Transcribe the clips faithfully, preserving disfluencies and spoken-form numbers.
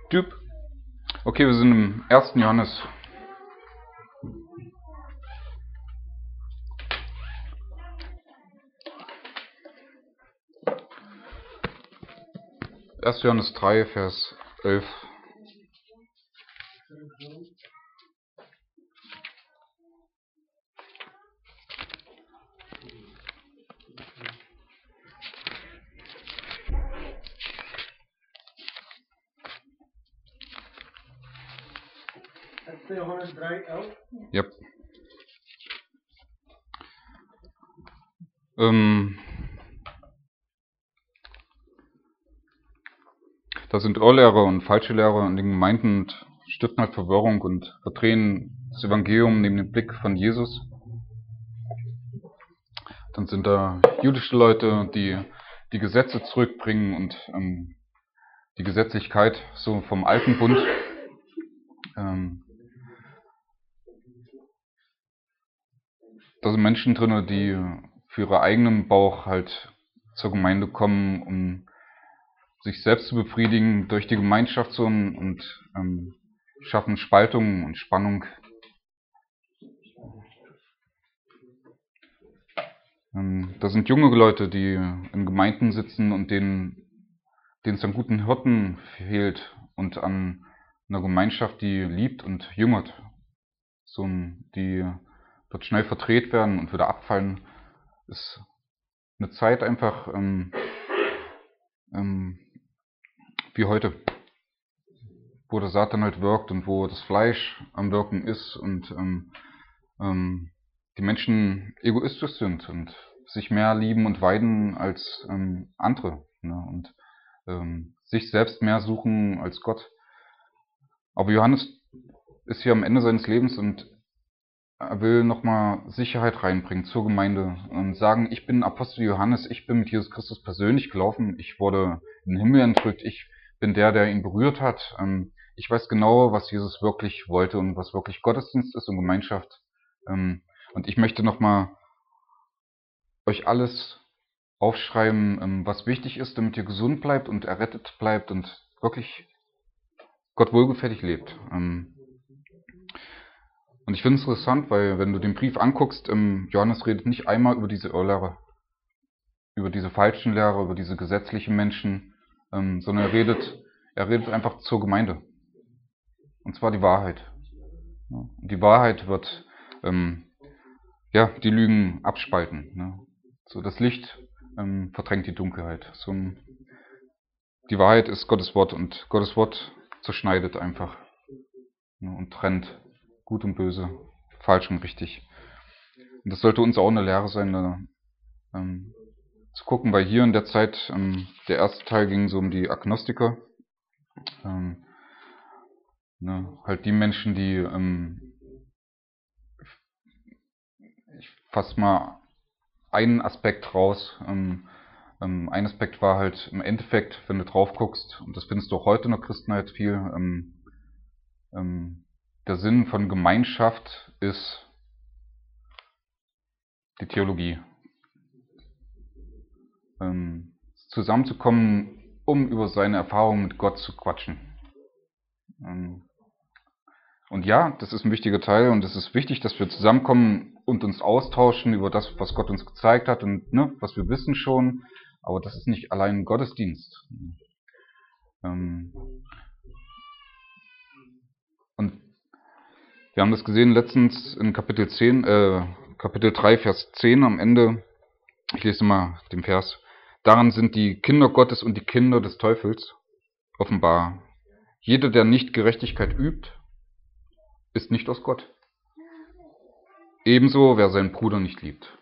Typ. Okay, wir sind im ersten Johannes. erster Johannes drei, Vers elf. erster Johannes drei, elf. Ja. Ähm, da sind Irrlehrer und falsche Lehrer in den Gemeinden und stiften halt Verwirrung und verdrehen das Evangelium neben dem Blick von Jesus. Dann sind da jüdische Leute, die die Gesetze zurückbringen und ähm, die Gesetzlichkeit so vom alten Bund. Ähm, da sind Menschen drin, die für ihren eigenen Bauch halt zur Gemeinde kommen, um sich selbst zu befriedigen durch die Gemeinschaft so und, und ähm, schaffen Spaltung und Spannung. Ähm, da sind junge Leute, die in Gemeinden sitzen und denen denen es an guten Hirten fehlt und an einer Gemeinschaft, die liebt und jüngert. So, die dort schnell verdreht werden und wieder abfallen, ist eine Zeit einfach ähm, ähm, wie heute, wo der Satan halt wirkt und wo das Fleisch am Wirken ist und ähm, ähm, die Menschen egoistisch sind und sich mehr lieben und weiden als ähm, andere, ne? Und ähm, sich selbst mehr suchen als Gott. Aber Johannes ist hier am Ende seines Lebens und er will nochmal Sicherheit reinbringen zur Gemeinde und sagen, ich bin Apostel Johannes, ich bin mit Jesus Christus persönlich gelaufen, ich wurde in den Himmel entrückt, ich bin der, der ihn berührt hat. Ich weiß genau, was Jesus wirklich wollte und was wirklich Gottesdienst ist und Gemeinschaft. Und ich möchte nochmal euch alles aufschreiben, was wichtig ist, damit ihr gesund bleibt und errettet bleibt und wirklich Gott wohlgefällig lebt. Und ich finde es interessant, weil wenn du den Brief anguckst, Johannes redet nicht einmal über diese Irrlehrer, über diese falschen Lehrer, über diese gesetzlichen Menschen, sondern er redet, er redet einfach zur Gemeinde. Und zwar die Wahrheit. Und die Wahrheit wird ähm, ja, die Lügen abspalten. Ne? So, das Licht ähm, verdrängt die Dunkelheit. So, die Wahrheit ist Gottes Wort und Gottes Wort zerschneidet einfach, ne, und trennt Gut und Böse, falsch und richtig. Und das sollte uns auch eine Lehre sein, da, ähm, zu gucken, weil hier in der Zeit, ähm, der erste Teil ging so um die Agnostiker, ähm, ne, halt die Menschen, die, ähm, ich fasse mal einen Aspekt raus, ähm, ähm, ein Aspekt war halt im Endeffekt, wenn du drauf guckst, und das findest du auch heute in der Christenheit viel, ähm, ähm, der Sinn von Gemeinschaft ist die Theologie. Ähm, zusammenzukommen, um über seine Erfahrungen mit Gott zu quatschen. Ähm, und ja, das ist ein wichtiger Teil und es ist wichtig, dass wir zusammenkommen und uns austauschen über das, was Gott uns gezeigt hat und ne, was wir wissen schon, aber das ist nicht allein ein Gottesdienst. Ähm, und wir haben das gesehen letztens in Kapitel zehn, äh, Kapitel drei, Vers zehn am Ende. Ich lese mal den Vers. Daran sind die Kinder Gottes und die Kinder des Teufels offenbar. Jeder, der nicht Gerechtigkeit übt, ist nicht aus Gott. Ebenso, wer seinen Bruder nicht liebt.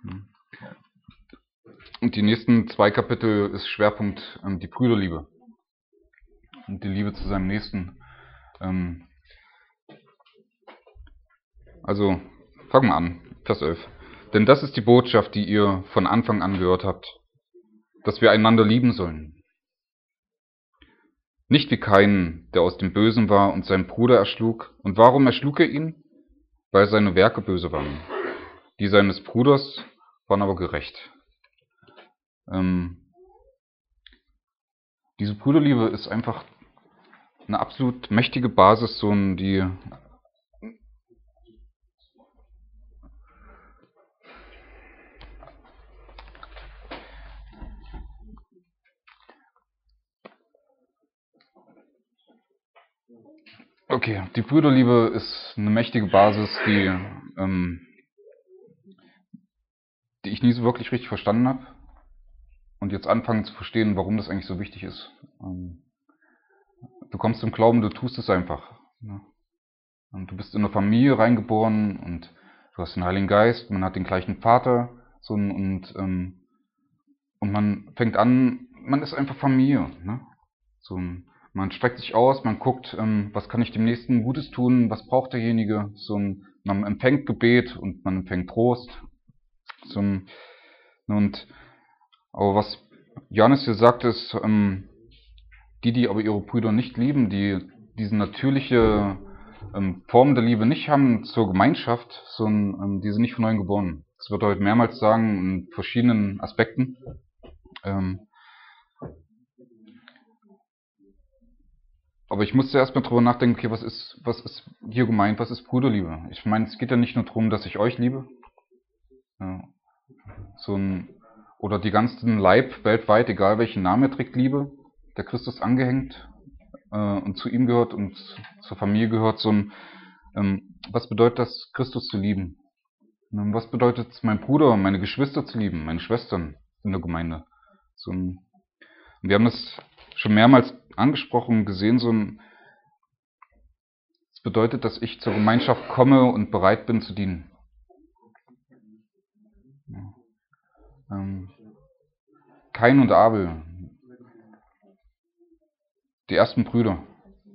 Und die nächsten zwei Kapitel ist Schwerpunkt ähm, die Brüderliebe und die Liebe zu seinem Nächsten. Ähm, also, fangen wir an, Vers elf. Denn das ist die Botschaft, die ihr von Anfang an gehört habt, dass wir einander lieben sollen. Nicht wie Kain, der aus dem Bösen war und seinen Bruder erschlug. Und warum erschlug er ihn? Weil seine Werke böse waren. Die seines Bruders waren aber gerecht. Ähm, diese Brüderliebe ist einfach eine absolut mächtige Basis, so ein, die Okay, die Brüderliebe ist eine mächtige Basis, die, ähm, die ich nie so wirklich richtig verstanden habe und jetzt anfange zu verstehen, warum das eigentlich so wichtig ist. Ähm, du kommst zum Glauben, du tust es einfach. Ne? Und du bist in eine Familie reingeboren und du hast den Heiligen Geist, man hat den gleichen Vater, so ein, und ähm, und man fängt an, man ist einfach Familie. Ne? So ein, man streckt sich aus, man guckt, ähm, was kann ich dem Nächsten Gutes tun, was braucht derjenige. So ein, man empfängt Gebet und man empfängt Trost. So ein, und aber was Johannes hier sagt, ist, ähm, die, die aber ihre Brüder nicht lieben, die diese natürliche ähm, Form der Liebe nicht haben zur Gemeinschaft, sondern ähm, die sind nicht von neuem geboren. Das wird er heute mehrmals sagen in verschiedenen Aspekten. Ähm, aber ich musste erstmal drüber nachdenken, okay, was ist, was ist hier gemeint, was ist Bruderliebe? Ich meine, es geht ja nicht nur darum, dass ich euch liebe, ja, so ein, oder die ganzen Leib weltweit, egal welchen Namen er trägt, Liebe, der Christus angehängt äh, und zu ihm gehört und zur Familie gehört, so ein, ähm, was bedeutet das, Christus zu lieben? Und was bedeutet es, meinen Bruder, meine Geschwister zu lieben, meine Schwestern in der Gemeinde? So ein, wir haben das schon mehrmals angesprochen und gesehen, so ein, es bedeutet, dass ich zur Gemeinschaft komme und bereit bin zu dienen. Ja. Ähm, Kain und Abel, die ersten Brüder.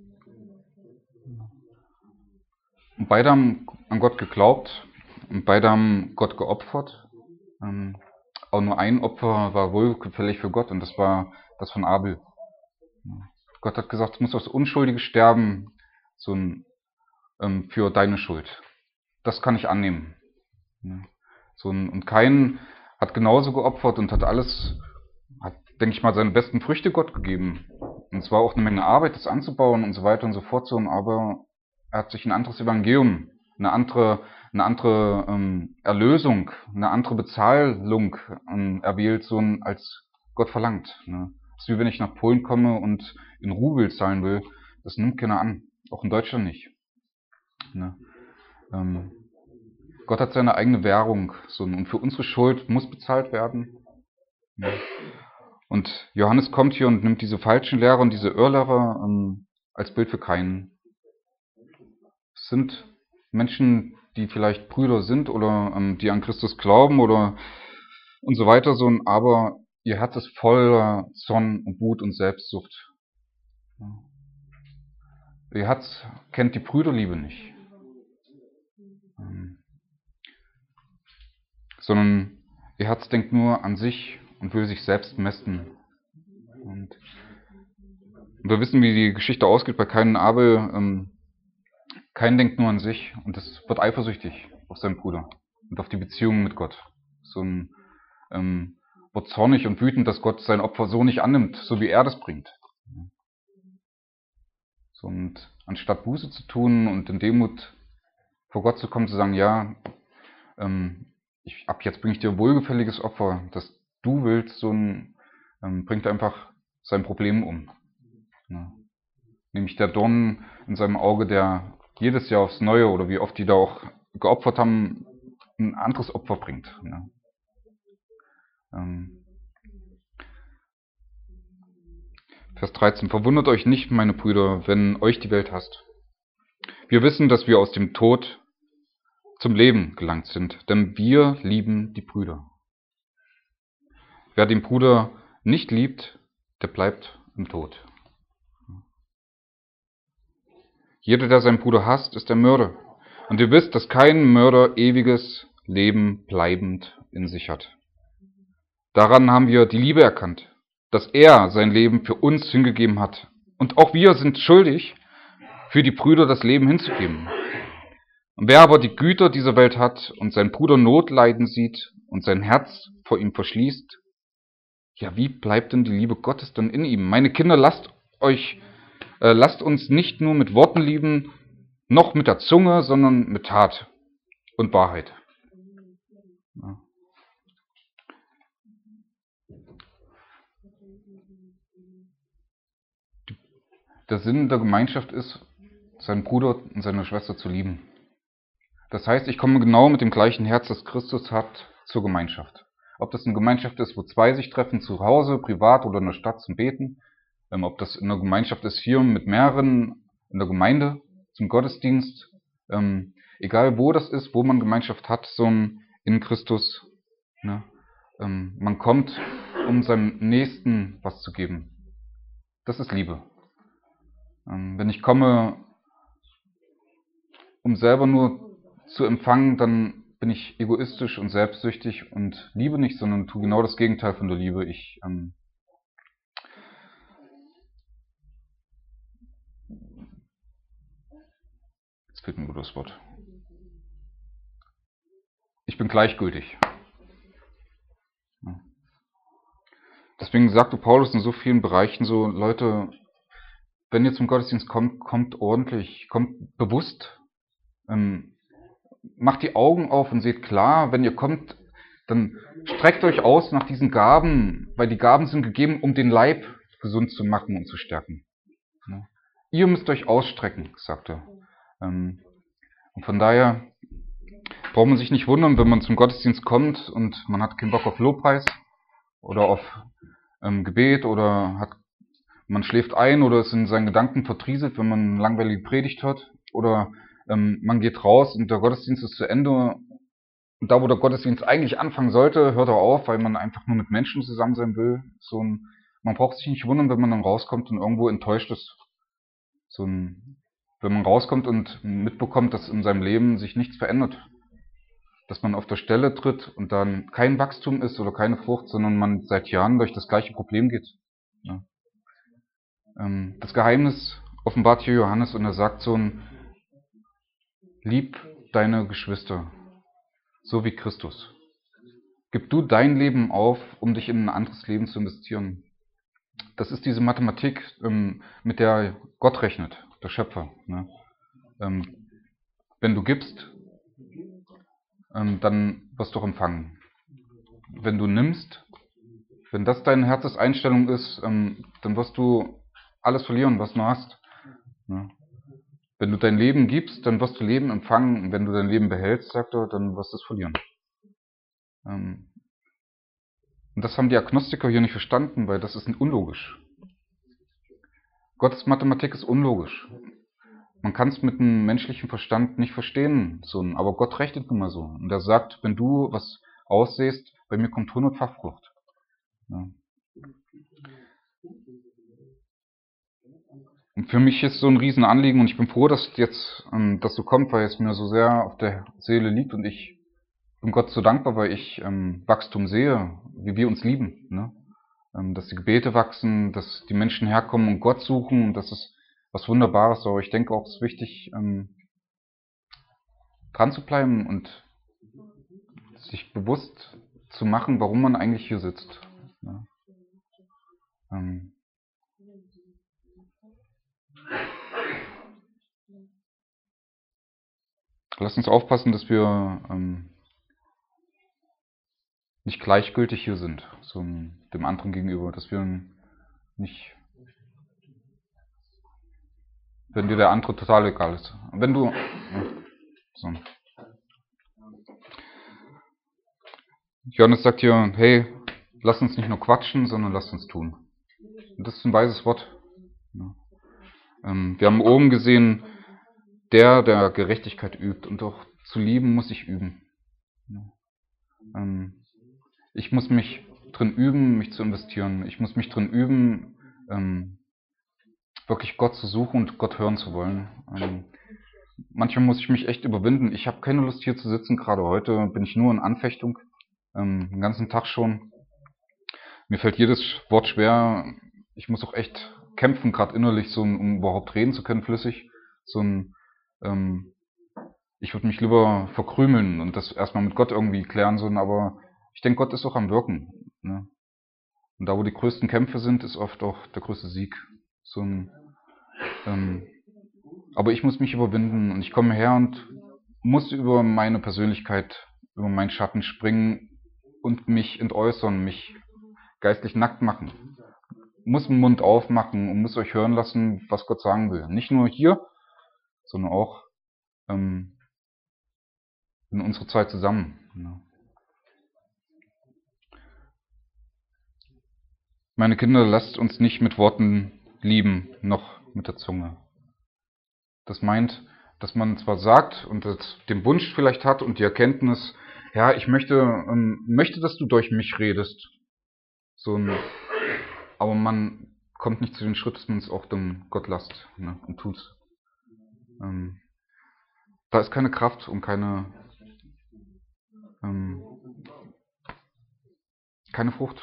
Und beide haben an Gott geglaubt und beide haben Gott geopfert. Ähm, auch nur ein Opfer war wohlgefällig für Gott und das war das von Abel. Gott hat gesagt, es muss das Unschuldige sterben, so ein, ähm, für deine Schuld. Das kann ich annehmen. Ja. So ein, und Kain hat genauso geopfert und hat alles, hat, denke ich mal, seine besten Früchte Gott gegeben. Und es war auch eine Menge Arbeit, das anzubauen und so weiter und so fort. So, aber er hat sich ein anderes Evangelium, eine andere, eine andere ähm, Erlösung, eine andere Bezahlung ähm, erwählt, so ein, als Gott verlangt. Ne? Das ist wie wenn ich nach Polen komme und in Rubel zahlen will. Das nimmt keiner an. Auch in Deutschland nicht. Ne? Ähm, Gott hat seine eigene Währung, so, und für unsere Schuld muss bezahlt werden. Ja. Und Johannes kommt hier und nimmt diese falschen Lehrer und diese Irrlehrer ähm, als Bild für Kain. Es sind Menschen, die vielleicht Brüder sind oder ähm, die an Christus glauben oder und so weiter, so, aber ihr Herz ist voller Zorn und Wut und Selbstsucht. Ja. Ihr Herz kennt die Brüderliebe nicht. Ähm, sondern ihr Herz denkt nur an sich und will sich selbst mästen. Und wir wissen, wie die Geschichte ausgeht bei Kain und Abel. Ähm, Kain denkt nur an sich und es wird eifersüchtig auf seinen Bruder und auf die Beziehung mit Gott. So ein, ähm, wird zornig und wütend, dass Gott sein Opfer so nicht annimmt, so wie er das bringt. So, und anstatt Buße zu tun und in Demut vor Gott zu kommen, zu sagen, ja, ähm, ich, ab jetzt bringe ich dir ein wohlgefälliges Opfer, das du willst, so ein, ähm, bringt einfach sein Problem um. Ja. Nämlich der Dorn in seinem Auge, der jedes Jahr aufs Neue oder wie oft die da auch geopfert haben, ein anderes Opfer bringt. Ja. Ähm, Vers dreizehn. Verwundert euch nicht, meine Brüder, wenn euch die Welt hasst. Wir wissen, dass wir aus dem Tod zum Leben gelangt sind, denn wir lieben die Brüder. Wer den Bruder nicht liebt, der bleibt im Tod. Jeder, der seinen Bruder hasst, ist der Mörder. Und ihr wisst, dass kein Mörder ewiges Leben bleibend in sich hat. Daran haben wir die Liebe erkannt, dass er sein Leben für uns hingegeben hat. Und auch wir sind schuldig, für die Brüder das Leben hinzugeben. Und wer aber die Güter dieser Welt hat und seinen Bruder Not leiden sieht und sein Herz vor ihm verschließt, ja, wie bleibt denn die Liebe Gottes dann in ihm? Meine Kinder, lasst euch äh, lasst uns nicht nur mit Worten lieben, noch mit der Zunge, sondern mit Tat und Wahrheit. Ja. Der Sinn der Gemeinschaft ist, seinen Bruder und seine Schwester zu lieben. Das heißt, ich komme genau mit dem gleichen Herz, das Christus hat, zur Gemeinschaft. Ob das eine Gemeinschaft ist, wo zwei sich treffen, zu Hause, privat oder in der Stadt zum Beten, ähm, ob das eine Gemeinschaft ist hier mit mehreren in der Gemeinde, zum Gottesdienst, ähm, egal wo das ist, wo man Gemeinschaft hat, so ein in Christus, ne? ähm, man kommt, um seinem Nächsten was zu geben. Das ist Liebe. Ähm, wenn ich komme, um selber nur zu empfangen, dann bin ich egoistisch und selbstsüchtig und liebe nicht, sondern tue genau das Gegenteil von der Liebe. Ich ähm, jetzt fehlt mir ein gutes Wort. Ich bin gleichgültig. Ja. Deswegen sagte Paulus in so vielen Bereichen so, Leute, wenn ihr zum Gottesdienst kommt, kommt ordentlich, kommt bewusst, ähm, macht die Augen auf und seht klar, wenn ihr kommt, dann streckt euch aus nach diesen Gaben, weil die Gaben sind gegeben, um den Leib gesund zu machen und zu stärken. Ja. Ihr müsst euch ausstrecken, sagt er. Ähm, und von daher braucht man sich nicht wundern, wenn man zum Gottesdienst kommt und man hat keinen Bock auf Lobpreis oder auf ähm, Gebet oder hat, man schläft ein oder ist in seinen Gedanken vertrieselt, wenn man eine langweilige Predigt hört oder ähm, man geht raus und der Gottesdienst ist zu Ende und da, wo der Gottesdienst eigentlich anfangen sollte, hört er auf, weil man einfach nur mit Menschen zusammen sein will. So ein, man braucht sich nicht wundern, wenn man dann rauskommt und irgendwo enttäuscht ist. So ein, wenn man rauskommt und mitbekommt, dass in seinem Leben sich nichts verändert. Dass man auf der Stelle tritt und dann kein Wachstum ist oder keine Frucht, sondern man seit Jahren durch das gleiche Problem geht. Ja. Ähm, das Geheimnis offenbart hier Johannes und er sagt so ein, lieb deine Geschwister, so wie Christus. Gib du dein Leben auf, um dich in ein anderes Leben zu investieren. Das ist diese Mathematik, ähm, mit der Gott rechnet, der Schöpfer. Ne? Ähm, wenn du gibst, ähm, dann wirst du auch empfangen. Wenn du nimmst, wenn das deine Herzenseinstellung ist, ähm, dann wirst du alles verlieren, was du hast. Ne? Wenn du dein Leben gibst, dann wirst du Leben empfangen. Und wenn du dein Leben behältst, sagt er, dann wirst du es verlieren. Ähm, und das haben die Agnostiker hier nicht verstanden, weil das ist unlogisch. Gottes Mathematik ist unlogisch. Man kann es mit einem menschlichen Verstand nicht verstehen, so, aber Gott rechnet nun mal so. Und er sagt, wenn du was aussähst, bei mir kommt hundertfach Frucht. Ja. Und für mich ist so ein Riesenanliegen und ich bin froh, dass jetzt ähm, das so kommt, weil es mir so sehr auf der Seele liegt und ich bin Gott so dankbar, weil ich ähm, Wachstum sehe, wie wir uns lieben. Ne? Ähm, dass die Gebete wachsen, dass die Menschen herkommen und Gott suchen und das ist was Wunderbares. Aber ich denke auch, es ist wichtig, ähm, dran zu bleiben und sich bewusst zu machen, warum man eigentlich hier sitzt. Ja. Ähm, Lass uns aufpassen, dass wir ähm, nicht gleichgültig hier sind, so dem anderen gegenüber, dass wir nicht, wenn dir der andere total egal ist. Wenn du, ja, so. Johannes sagt hier, hey, lass uns nicht nur quatschen, sondern lass uns tun. Und das ist ein weises Wort. Ja. Ähm, wir haben oben gesehen, der, der Gerechtigkeit übt und auch zu lieben muss ich üben. Ja. Ähm, ich muss mich drin üben, mich zu investieren. Ich muss mich drin üben, ähm, wirklich Gott zu suchen und Gott hören zu wollen. Ähm, manchmal muss ich mich echt überwinden. Ich habe keine Lust hier zu sitzen. Gerade heute bin ich nur in Anfechtung, ähm, den ganzen Tag schon. Mir fällt jedes Wort schwer. Ich muss auch echt kämpfen, gerade innerlich, so, um überhaupt reden zu können, flüssig. So ein, ähm, ich würde mich lieber verkrümeln und das erstmal mit Gott irgendwie klären, so, aber ich denke, Gott ist auch am Wirken. Ne? Und da, wo die größten Kämpfe sind, ist oft auch der größte Sieg. So ein, Ähm, aber ich muss mich überwinden und ich komme her und muss über meine Persönlichkeit, über meinen Schatten springen und mich entäußern, mich geistlich nackt machen. Muss den Mund aufmachen und muss euch hören lassen, was Gott sagen will. Nicht nur hier, sondern auch ähm, in unserer Zeit zusammen. Ja. Meine Kinder, lasst uns nicht mit Worten lieben, noch mit der Zunge. Das meint, dass man zwar sagt und das, den Wunsch vielleicht hat und die Erkenntnis, ja, ich möchte, ähm, möchte, dass du durch mich redest. So ein, aber man kommt nicht zu dem Schritt, dass man es auch dem Gott lasst, ne, und tut. Ähm, da ist keine Kraft und keine, ähm, keine Frucht.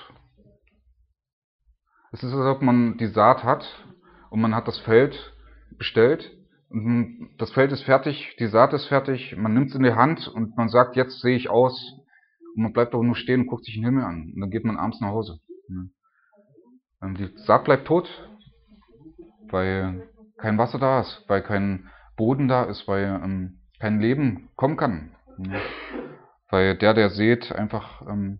Es ist, als ob man die Saat hat und man hat das Feld bestellt und das Feld ist fertig, die Saat ist fertig, man nimmt es in die Hand und man sagt, jetzt sehe ich aus, und man bleibt aber nur stehen und guckt sich den Himmel an und dann geht man abends nach Hause. Die Saat bleibt tot, weil kein Wasser da ist, weil kein Boden da ist, weil ähm, kein Leben kommen kann. Weil der, der sät, einfach ähm,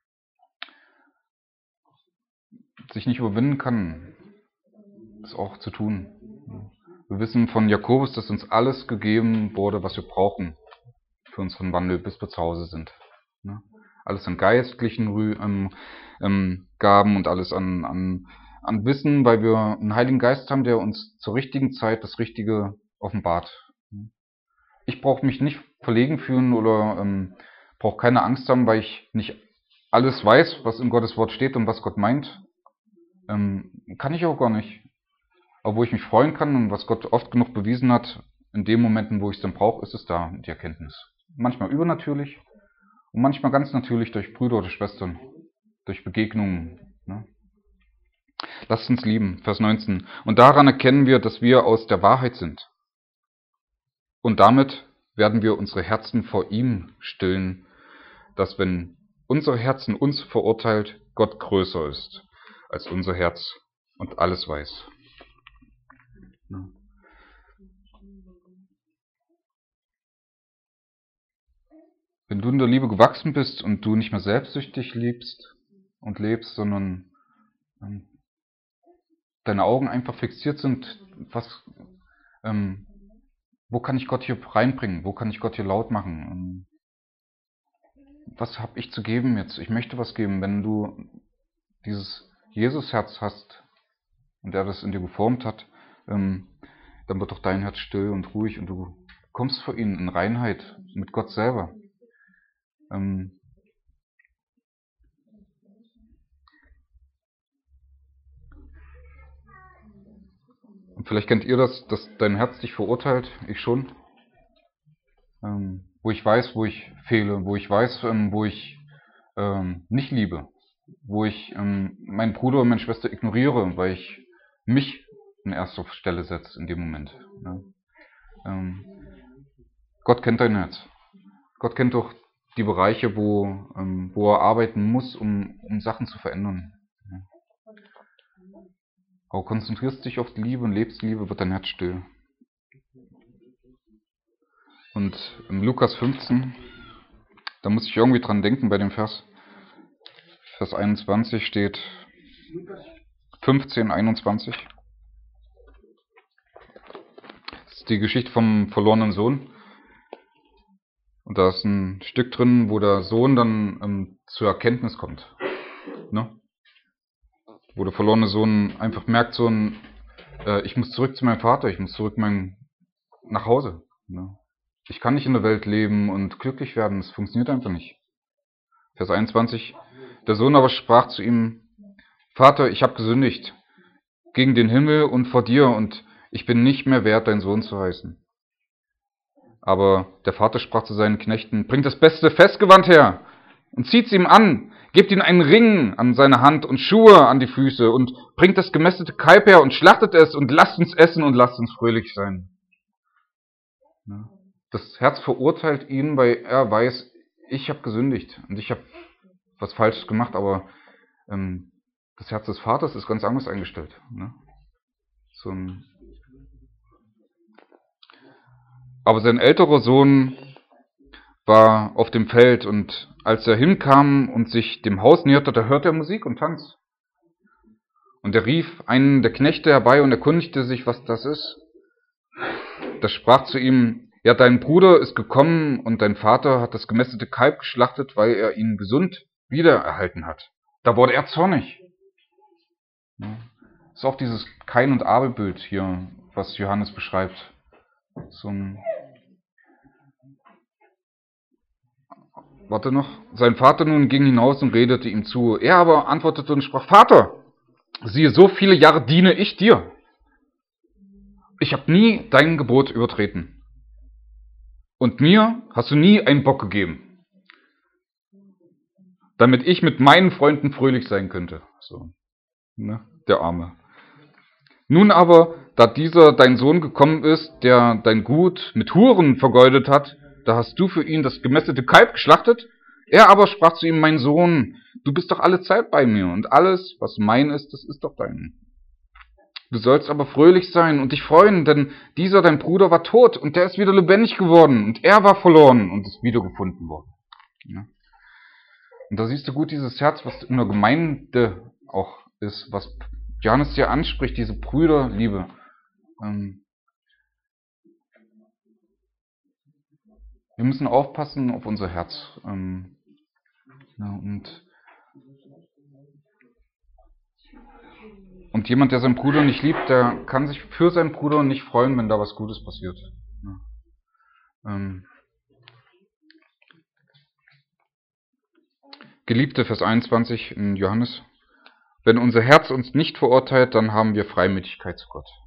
sich nicht überwinden kann, das auch zu tun. Wir wissen von Jakobus, dass uns alles gegeben wurde, was wir brauchen für unseren Wandel, bis wir zu Hause sind. Alles an geistlichen ähm, ähm, Gaben und alles an, an, an Wissen, weil wir einen Heiligen Geist haben, der uns zur richtigen Zeit das Richtige offenbart. Ich brauche mich nicht verlegen fühlen oder ähm, brauche keine Angst haben, weil ich nicht alles weiß, was in Gottes Wort steht und was Gott meint. Ähm, kann ich auch gar nicht. Aber wo ich mich freuen kann und was Gott oft genug bewiesen hat, in den Momenten, wo ich es dann brauche, ist es da, die Erkenntnis. Manchmal übernatürlich und manchmal ganz natürlich durch Brüder oder Schwestern, durch Begegnungen. Ne? Lasst uns lieben, Vers neunzehn. Und daran erkennen wir, dass wir aus der Wahrheit sind. Und damit werden wir unsere Herzen vor ihm stillen, dass wenn unser Herzen uns verurteilt, Gott größer ist als unser Herz und alles weiß. Wenn du in der Liebe gewachsen bist und du nicht mehr selbstsüchtig liebst und lebst, sondern ähm, deine Augen einfach fixiert sind, was, ähm, wo kann ich Gott hier reinbringen, wo kann ich Gott hier laut machen, ähm, was habe ich zu geben jetzt, ich möchte was geben. Wenn du dieses Jesus-Herz hast und er das in dir geformt hat, ähm, dann wird doch dein Herz still und ruhig und du kommst vor ihn in Reinheit mit Gott selber. Ähm, und vielleicht kennt ihr das, dass dein Herz dich verurteilt, ich schon. Ähm, wo ich weiß, wo ich fehle, wo ich weiß, ähm, wo ich ähm, nicht liebe, wo ich ähm, meinen Bruder und meine Schwester ignoriere, weil ich mich in erster Stelle setze in dem Moment. Ne? Ähm, Gott kennt dein Herz. Gott kennt doch die Bereiche, wo, ähm, wo er arbeiten muss, um, um Sachen zu verändern. Aber konzentrierst dich auf die Liebe und lebst die Liebe, wird dein Herz still. Und im Lukas fünfzehn, da muss ich irgendwie dran denken bei dem Vers, Vers einundzwanzig steht, fünfzehn, einundzwanzig. Das ist die Geschichte vom verlorenen Sohn. Und da ist ein Stück drin, wo der Sohn dann ähm, zur Erkenntnis kommt. Ne? Wo der verlorene Sohn einfach merkt, so ein, äh, ich muss zurück zu meinem Vater, ich muss zurück mein, nach Hause. Ne? Ich kann nicht in der Welt leben und glücklich werden, das funktioniert einfach nicht. Vers einundzwanzig. Der Sohn aber sprach zu ihm, Vater, ich habe gesündigt gegen den Himmel und vor dir und ich bin nicht mehr wert, dein Sohn zu heißen. Aber der Vater sprach zu seinen Knechten, bringt das beste Festgewand her und zieht's ihm an, gebt ihm einen Ring an seine Hand und Schuhe an die Füße und bringt das gemästete Kalb her und schlachtet es und lasst uns essen und lasst uns fröhlich sein. Das Herz verurteilt ihn, weil er weiß, ich habe gesündigt und ich habe was Falsches gemacht, aber ähm, das Herz des Vaters ist ganz anders eingestellt. Ne? So ein, Aber sein älterer Sohn war auf dem Feld, und als er hinkam und sich dem Haus näherte, da hörte er Musik und Tanz. Und er rief einen der Knechte herbei und erkundigte sich, was das ist. Da sprach zu ihm: Ja, dein Bruder ist gekommen, und dein Vater hat das gemästete Kalb geschlachtet, weil er ihn gesund wiedererhalten hat. Da wurde er zornig. Ja. Das ist auch dieses Kain- und Abel-Bild hier, was Johannes beschreibt. So ein Warte noch. Sein Vater nun ging hinaus und redete ihm zu. Er aber antwortete und sprach: Vater, siehe, so viele Jahre diene ich dir. Ich habe nie dein Gebot übertreten. Und mir hast du nie einen Bock gegeben, damit ich mit meinen Freunden fröhlich sein könnte. So, ne? Der Arme. Nun aber, da dieser dein Sohn gekommen ist, der dein Gut mit Huren vergeudet hat, da hast du für ihn das gemästete Kalb geschlachtet. Er aber sprach zu ihm: Mein Sohn, du bist doch alle Zeit bei mir, und alles, was mein ist, das ist doch dein. Du sollst aber fröhlich sein und dich freuen, denn dieser dein Bruder war tot, und der ist wieder lebendig geworden, und er war verloren und ist wiedergefunden worden. Ja. Und da siehst du gut dieses Herz, was in der Gemeinde auch ist, was Johannes hier anspricht, diese Brüderliebe. Ähm, wir müssen aufpassen auf unser Herz. Ähm, ja, und, und jemand, der seinen Bruder nicht liebt, der kann sich für seinen Bruder nicht freuen, wenn da was Gutes passiert. Ja. Ähm, Geliebte, Vers einundzwanzig in Johannes: Wenn unser Herz uns nicht verurteilt, dann haben wir Freimütigkeit zu Gott.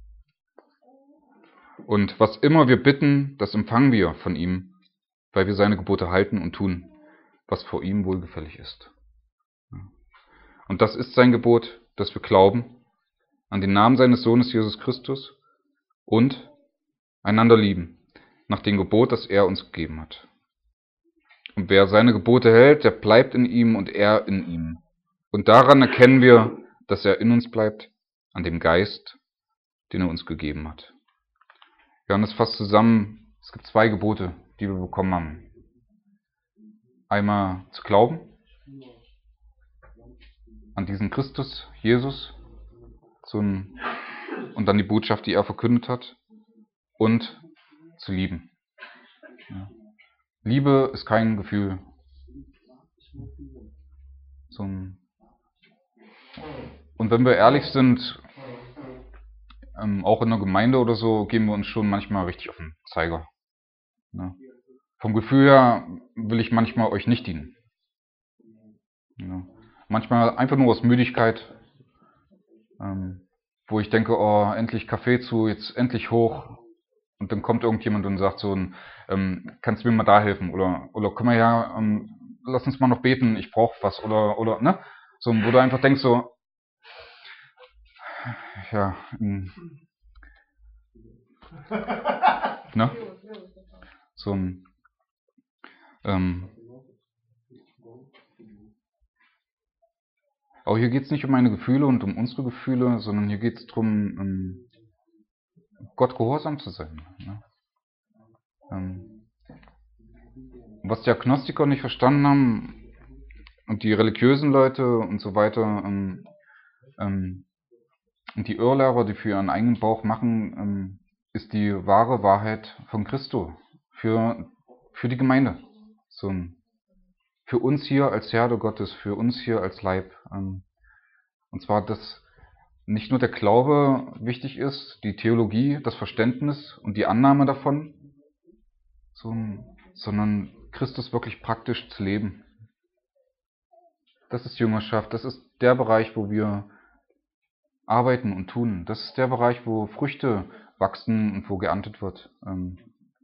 Und was immer wir bitten, das empfangen wir von ihm, weil wir seine Gebote halten und tun, was vor ihm wohlgefällig ist. Und das ist sein Gebot, dass wir glauben an den Namen seines Sohnes Jesus Christus und einander lieben, nach dem Gebot, das er uns gegeben hat. Und wer seine Gebote hält, der bleibt in ihm und er in ihm. Und daran erkennen wir, dass er in uns bleibt, an dem Geist, den er uns gegeben hat. Johannes fasst zusammen, es gibt zwei Gebote, die wir bekommen haben. Einmal zu glauben an diesen Christus, Jesus, so ein, und dann die Botschaft, die er verkündet hat, und zu lieben. Ja. Liebe ist kein Gefühl. So ein, und wenn wir ehrlich sind, ähm, auch in der Gemeinde oder so, geben wir uns schon manchmal richtig auf den Zeiger. Ja. Vom Gefühl her will ich manchmal euch nicht dienen. Ja. Manchmal einfach nur aus Müdigkeit, ähm, wo ich denke, oh, endlich Kaffee zu, jetzt endlich hoch. Und dann kommt irgendjemand und sagt so, ähm, kannst du mir mal da helfen? Oder, oder komm mal her, ähm, lass uns mal noch beten, ich brauche was. Oder, oder, ne? So, wo du einfach denkst so, ja, ähm, ne? So ein, ähm, aber hier geht es nicht um meine Gefühle und um unsere Gefühle, sondern hier geht es darum, ähm, Gott gehorsam zu sein. Ne? Ähm, was die Agnostiker nicht verstanden haben und die religiösen Leute und so weiter, ähm, ähm, und die Irrlehrer, die für ihren eigenen Bauch machen, ähm, ist die wahre Wahrheit von Christo für, für die Gemeinde. So ein, für uns hier als Herde Gottes, für uns hier als Leib. Ähm, und zwar, dass nicht nur der Glaube wichtig ist, die Theologie, das Verständnis und die Annahme davon, so, sondern Christus wirklich praktisch zu leben. Das ist Jüngerschaft, das ist der Bereich, wo wir arbeiten und tun. Das ist der Bereich, wo Früchte wachsen und wo geerntet wird. Ähm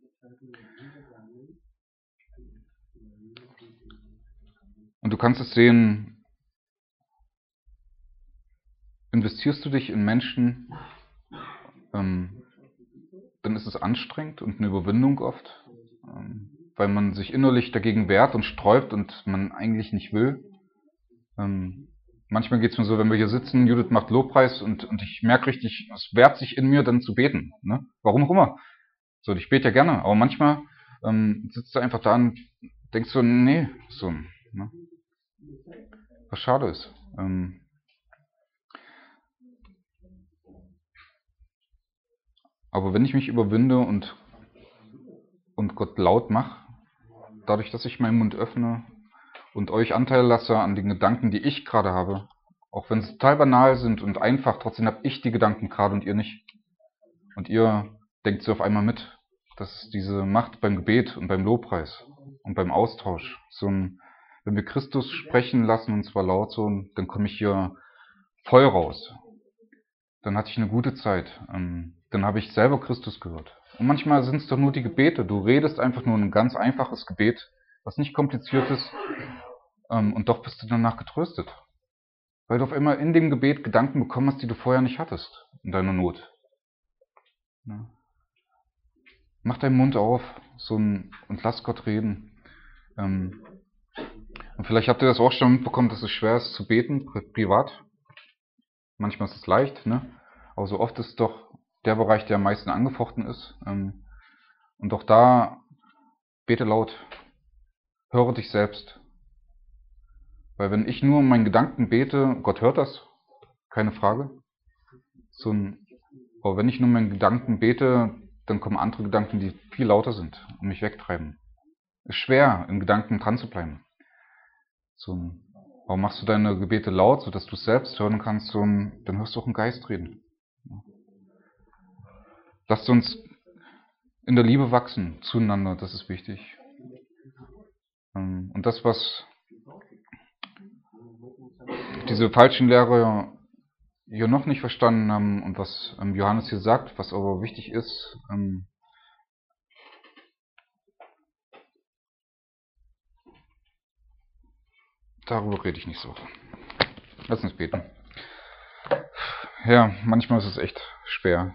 und du kannst es sehen, investierst du dich in Menschen, ähm, dann ist es anstrengend und eine Überwindung oft, ähm, weil man sich innerlich dagegen wehrt und sträubt und man eigentlich nicht will. Ähm, manchmal geht es mir so, wenn wir hier sitzen, Judith macht Lobpreis und, und ich merke richtig, es wehrt sich in mir dann zu beten. Ne? Warum auch immer. So, ich bete ja gerne, aber manchmal ähm, sitzt du einfach da und denkst so, nee, so, ne? Was schade ist. Ähm, aber wenn ich mich überwinde und, und Gott laut mache, dadurch, dass ich meinen Mund öffne und euch Anteil lasse an den Gedanken, die ich gerade habe, auch wenn sie total banal sind und einfach, trotzdem habe ich die Gedanken gerade und ihr nicht. Und ihr denkt sie auf einmal mit. Das ist diese Macht beim Gebet und beim Lobpreis und beim Austausch. So ein, wenn wir Christus sprechen lassen, und zwar laut so, dann komme ich hier voll raus. Dann hatte ich eine gute Zeit. Ähm, dann habe ich selber Christus gehört. Und manchmal sind es doch nur die Gebete. Du redest einfach nur ein ganz einfaches Gebet, was nicht kompliziert ist, ähm, und doch bist du danach getröstet. Weil du auf einmal in dem Gebet Gedanken bekommen hast, die du vorher nicht hattest, in deiner Not. Ja. Mach deinen Mund auf so ein, und lass Gott reden. Ähm, und vielleicht habt ihr das auch schon mitbekommen, dass es schwer ist zu beten, pri privat. Manchmal ist es leicht, ne? Aber so oft ist doch der Bereich, der am meisten angefochten ist. Ähm, und auch da bete laut. Höre dich selbst. Weil wenn ich nur meinen Gedanken bete, Gott hört das, keine Frage. So ein, aber wenn ich nur meinen Gedanken bete, dann kommen andere Gedanken, die viel lauter sind und mich wegtreiben. Ist schwer, in Gedanken dran zu bleiben. So ein, warum machst du deine Gebete laut, sodass du es selbst hören kannst? So ein, dann hörst du auch im Geist reden. Lasst uns in der Liebe wachsen zueinander, das ist wichtig. Und das, was diese falschen Lehrer hier noch nicht verstanden haben und was Johannes hier sagt, was aber wichtig ist, darüber rede ich nicht so. Lass uns beten. Ja, manchmal ist es echt schwer.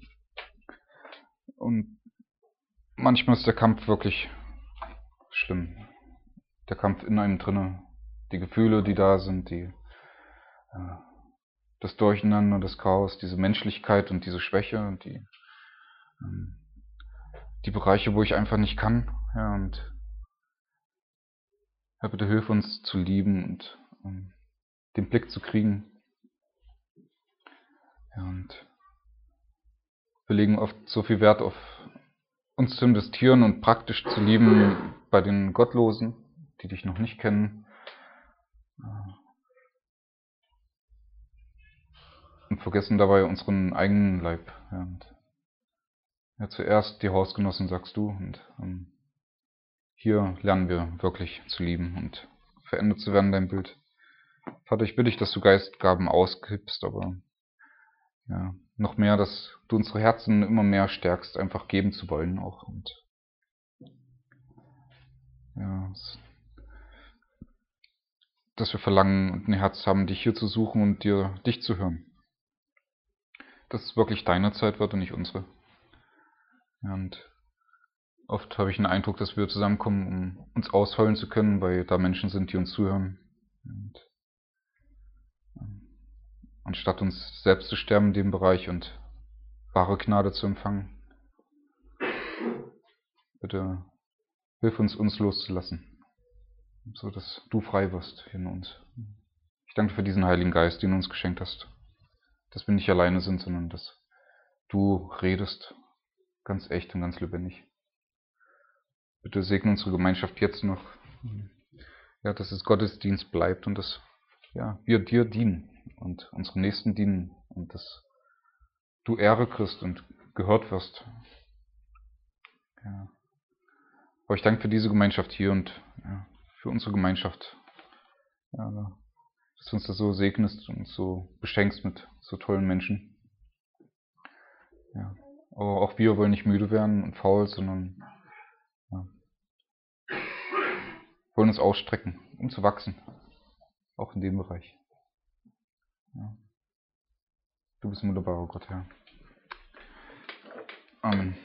Und manchmal ist der Kampf wirklich schlimm. Der Kampf in einem drinne. Die Gefühle, die da sind, die, äh, das Durcheinander, das Chaos, diese Menschlichkeit und diese Schwäche und die, ähm, die Bereiche, wo ich einfach nicht kann. Ja, und Herr, bitte hilf uns zu lieben und ähm, den Blick zu kriegen. Ja, und wir legen oft so viel Wert auf uns zu investieren und praktisch zu lieben bei den Gottlosen, die dich noch nicht kennen. Und vergessen dabei unseren eigenen Leib. Ja, und ja, zuerst die Hausgenossen, sagst du. Und ähm, hier lernen wir wirklich zu lieben und verändert zu werden, dein Bild. Vater, ich bitte dich, dass du Geistgaben auskippst, aber ja, noch mehr, dass du unsere Herzen immer mehr stärkst, einfach geben zu wollen auch. Und ja, dass wir verlangen und ein Herz haben, dich hier zu suchen und dir dich zu hören. Dass es wirklich deine Zeit wird und nicht unsere. Ja, und oft habe ich den Eindruck, dass wir zusammenkommen, um uns ausheulen zu können, weil da Menschen sind, die uns zuhören. Und anstatt uns selbst zu sterben in dem Bereich und wahre Gnade zu empfangen, bitte hilf uns, uns loszulassen, so dass du frei wirst in uns. Ich danke für diesen Heiligen Geist, den du uns geschenkt hast, dass wir nicht alleine sind, sondern dass du redest, ganz echt und ganz lebendig. Bitte segne unsere Gemeinschaft jetzt noch, ja, dass es Gottesdienst bleibt und dass ja, wir dir dienen und unseren Nächsten dienen und dass du Ehre kriegst und gehört wirst. Ja. Aber ich danke für diese Gemeinschaft hier und ja, für unsere Gemeinschaft. Ja, dass du uns da so segnest und so beschenkst mit so tollen Menschen. Ja. Aber auch wir wollen nicht müde werden und faul, sondern ja, wollen uns ausstrecken, um zu wachsen. Auch in dem Bereich. Ja. Du bist ein wunderbarer Gott, Herr. Amen.